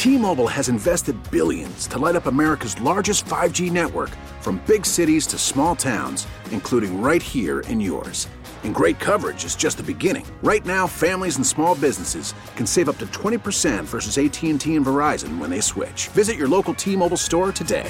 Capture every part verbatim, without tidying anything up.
T-Mobile has invested billions to light up America's largest five G network, from big cities to small towns, including right here in yours. And great coverage is just the beginning. Right now, families and small businesses can save up to twenty percent versus A T and T and Verizon when they switch. Visit your local T-Mobile store today.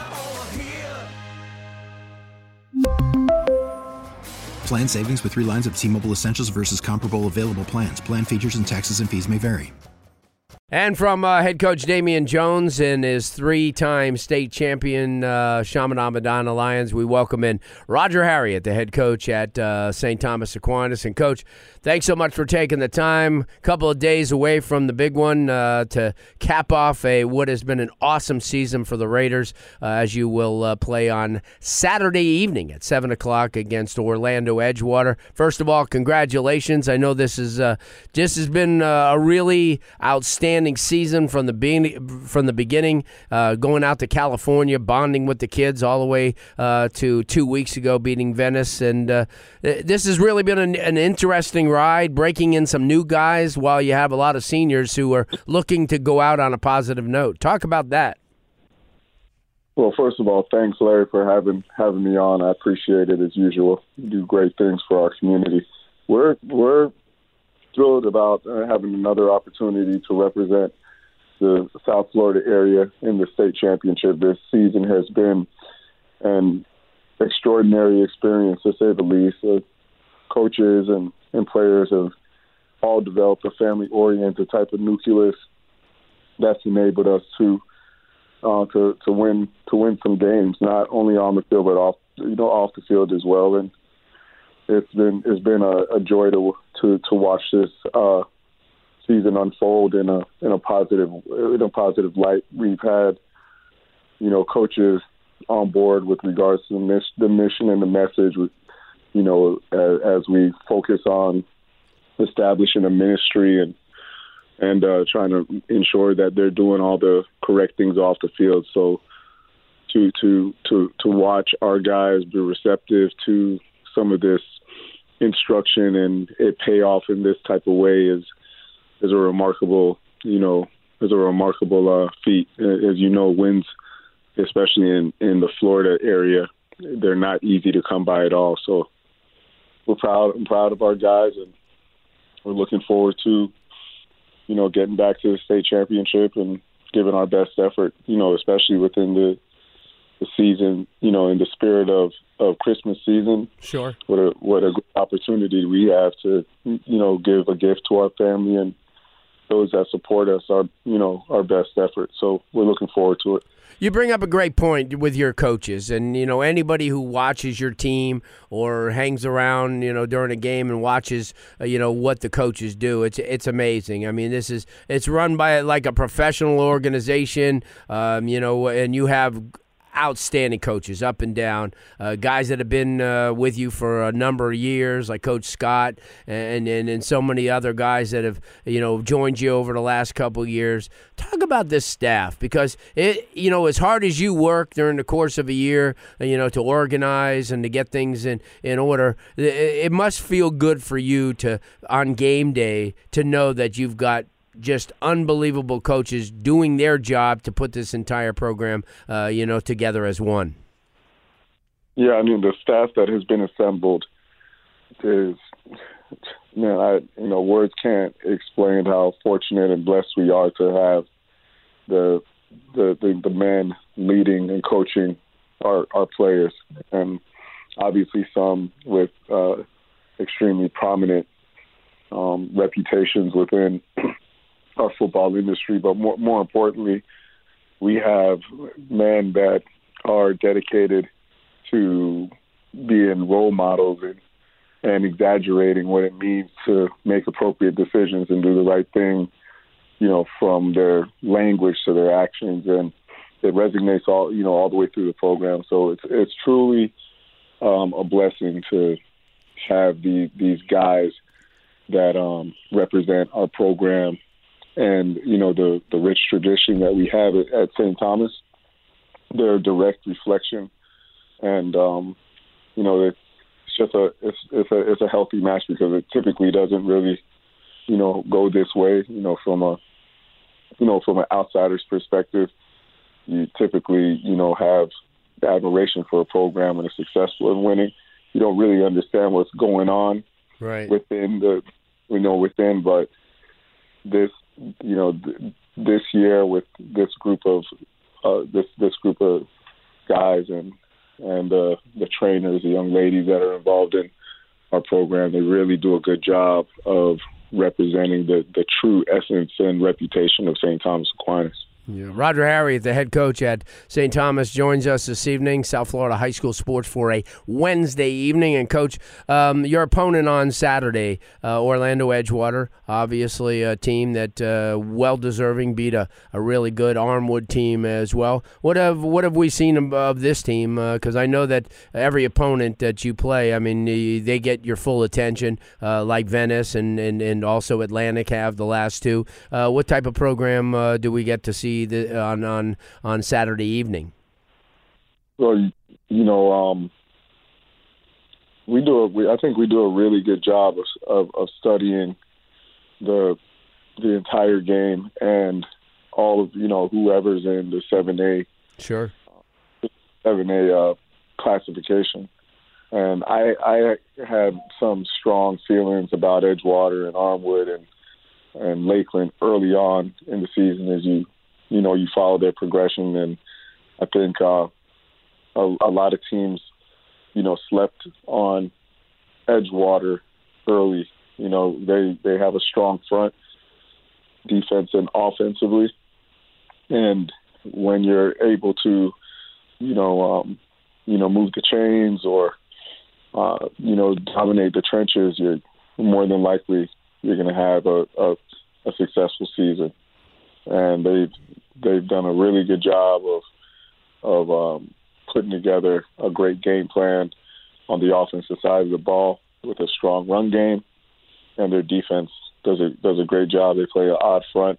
Plan savings with three lines of T-Mobile Essentials versus comparable available plans. Plan features and taxes and fees may vary. And from uh, head coach Damian Jones and his three-time state champion uh, Chaminade-Madonna Lions, we welcome in Roger Harriet, the head coach at uh, Saint Thomas Aquinas. And, Coach, thanks so much for taking the time. A couple of days away from the big one uh, to cap off a what has been an awesome season for the Raiders, uh, as you will uh, play on Saturday evening at seven o'clock against Orlando Edgewater. First of all, congratulations. I know this is uh, this has been uh, a really outstanding season from the be- from the beginning, uh, going out to California, bonding with the kids all the way uh, to two weeks ago, beating Venice. And uh, this has really been an, an interesting ride, breaking in some new guys while you have a lot of seniors who are looking to go out on a positive note. Talk about that. Well, first of all, thanks, Larry, for having having me on. I appreciate it as usual. You do great things for our community. We're we're thrilled about uh, having another opportunity to represent the South Florida area in the state championship. This season has been an extraordinary experience, to say the least. Uh, coaches and, and players have all developed a family-oriented type of nucleus that's enabled us to uh, to to win to win some games, not only on the field but off you know off the field as well. And It's been it's been a, a joy to to to watch this uh, season unfold in a in a positive in a positive light. We've had you know coaches on board with regards to the, mis- the mission and the message. With, you know as, as we focus on establishing a ministry and and uh, trying to ensure that they're doing all the correct things off the field. So to to to to watch our guys be receptive to some of this instruction and it pay off in this type of way is is a remarkable, you know, is a remarkable uh, feat. As you know, wins, especially in, in the Florida area, they're not easy to come by at all. So we're proud. I'm proud of our guys, and we're looking forward to, you know, getting back to the state championship and giving our best effort. You know, especially within the the season, you know, in the spirit of, of Christmas season. Sure. What a what a good opportunity we have to, you know, give a gift to our family and those that support us, our, you know, our best effort. So we're looking forward to it. You bring up a great point with your coaches, and, you know, anybody who watches your team or hangs around, you know, during a game and watches, uh, you know, what the coaches do. It's it's amazing. I mean, this is, it's run by like a professional organization, um, you know, and you have outstanding coaches up and down, uh, guys that have been uh, with you for a number of years, like Coach Scott and, and and so many other guys that have, you know, joined you over the last couple of years. Talk about this staff, because it, you know, as hard as you work during the course of a year, you know, to organize and to get things in, in order, it, it must feel good for you to, on game day, to know that you've got just unbelievable coaches doing their job to put this entire program, uh, you know, together as one. Yeah, I mean, the staff that has been assembled is, you know, I, you know, words can't explain how fortunate and blessed we are to have the the the, the men leading and coaching our our players, and obviously some with uh, extremely prominent um, reputations within our football industry, but more more importantly, we have men that are dedicated to being role models and, and exaggerating what it means to make appropriate decisions and do the right thing, you know, from their language to their actions, and it resonates all, you know, all the way through the program. So it's it's truly um, a blessing to have the, these guys that um, represent our program. And, you know, the, the rich tradition that we have at, at Saint Thomas, they're a direct reflection. And, um, you know, it's just a it's, it's a it's a healthy match, because it typically doesn't really, you know, go this way, you know, from a you know, from an outsider's perspective, you typically, you know, have admiration for a program and are successful in winning. You don't really understand what's going on right. within the, you know, within, but this, you know, th- this year with this group of, uh, this, this group of guys and, and uh, the trainers, the young ladies that are involved in our program, they really do a good job of representing the, the true essence and reputation of Saint Thomas Aquinas. Yeah. Roger Harriet, the head coach at Saint Thomas, joins us this evening, South Florida High School Sports, for a Wednesday evening. And, Coach, um, your opponent on Saturday, uh, Orlando Edgewater, obviously a team that uh, well-deserving beat a, a really good Armwood team as well. What have what have we seen of this team? Because uh, I know that every opponent that you play, I mean, they get your full attention, uh, like Venice and, and, and also Atlantic have the last two. Uh, what type of program uh, do we get to see The, on on on Saturday evening? Well, you know, um, we do. A, we, I think we do a really good job of, of, of studying the the entire game and all of you know whoever's in the seven A. Sure. seven A uh, classification, and I I had some strong feelings about Edgewater and Armwood and and Lakeland early on in the season as you. You know, you follow their progression, and I think uh, a, a lot of teams, you know, slept on Edgewater early. You know, they, they have a strong front, defense and offensively, and when you're able to, you know, um, you know, move the chains or, uh, you know, dominate the trenches, you're more than likely you're going to have a, a, a successful season. And they've they've done a really good job of of um, putting together a great game plan on the offensive side of the ball with a strong run game, and their defense does a does a great job. They play an odd front,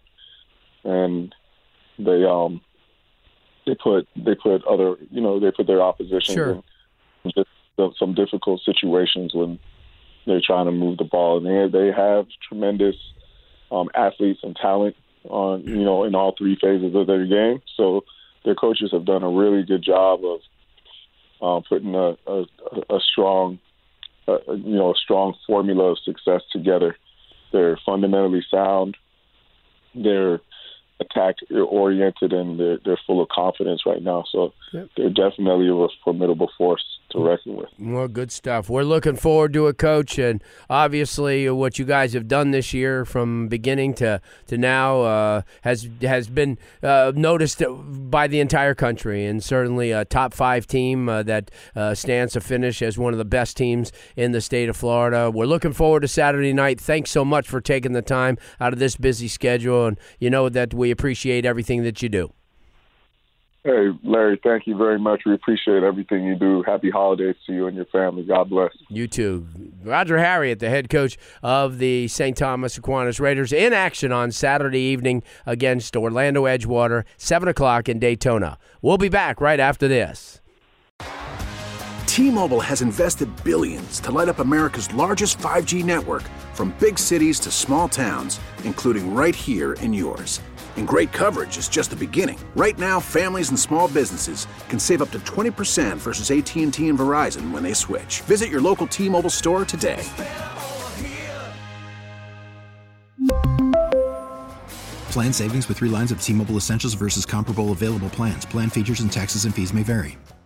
and they um they put they put other you know they put their opposition sure. in just some difficult situations when they're trying to move the ball, and they they have tremendous um, athletes and talent on you know in all three phases of their game. So their coaches have done a really good job of uh, putting a, a, a strong uh, you know a strong formula of success together. They're fundamentally sound. They're attack oriented, and they're they're full of confidence right now. So yep. They're definitely a formidable force to reckon with. Well, good stuff. We're looking forward to it, Coach, and obviously what you guys have done this year from beginning to to now uh, has has been uh, noticed by the entire country, and certainly a top five team uh, that uh, stands to finish as one of the best teams in the state of Florida. We're looking forward to Saturday night. Thanks so much for taking the time out of this busy schedule, and you know that we appreciate everything that you do. Hey, Larry, thank you very much. We appreciate everything you do. Happy holidays to you and your family. God bless. You too. Roger Harriet, the head coach of the Saint Thomas Aquinas Raiders, in action on Saturday evening against Orlando Edgewater, seven o'clock in Daytona. We'll be back right after this. T-Mobile has invested billions to light up America's largest five G network, from big cities to small towns, including right here in yours. And great coverage is just the beginning. Right now, families and small businesses can save up to twenty percent versus A T and T and Verizon when they switch. Visit your local T-Mobile store today. Plan savings with three lines of T-Mobile Essentials versus comparable available plans. Plan features and taxes and fees may vary.